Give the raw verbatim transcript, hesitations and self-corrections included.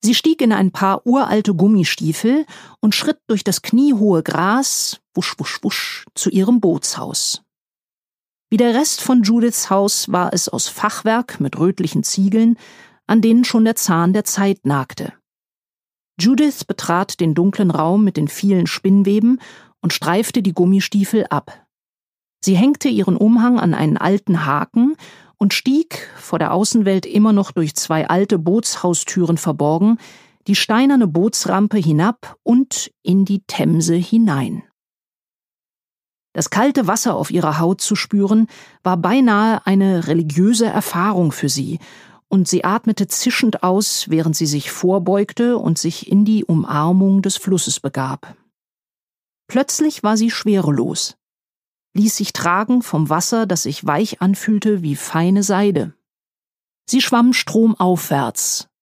Sie stieg in ein paar uralte Gummistiefel und schritt durch das kniehohe Gras, wusch, wusch, wusch, zu ihrem Bootshaus. Wie der Rest von Judiths Haus war es aus Fachwerk mit rötlichen Ziegeln, an denen schon der Zahn der Zeit nagte. Judith betrat den dunklen Raum mit den vielen Spinnweben und streifte die Gummistiefel ab. Sie hängte ihren Umhang an einen alten Haken und stieg, vor der Außenwelt immer noch durch zwei alte Bootshaustüren verborgen, die steinerne Bootsrampe hinab und in die Themse hinein. Das kalte Wasser auf ihrer Haut zu spüren, war beinahe eine religiöse Erfahrung für sie, und sie atmete zischend aus, während sie sich vorbeugte und sich in die Umarmung des Flusses begab. Plötzlich war sie schwerelos, ließ sich tragen vom Wasser, das sich weich anfühlte wie feine Seide. Sie schwamm stromaufwärts,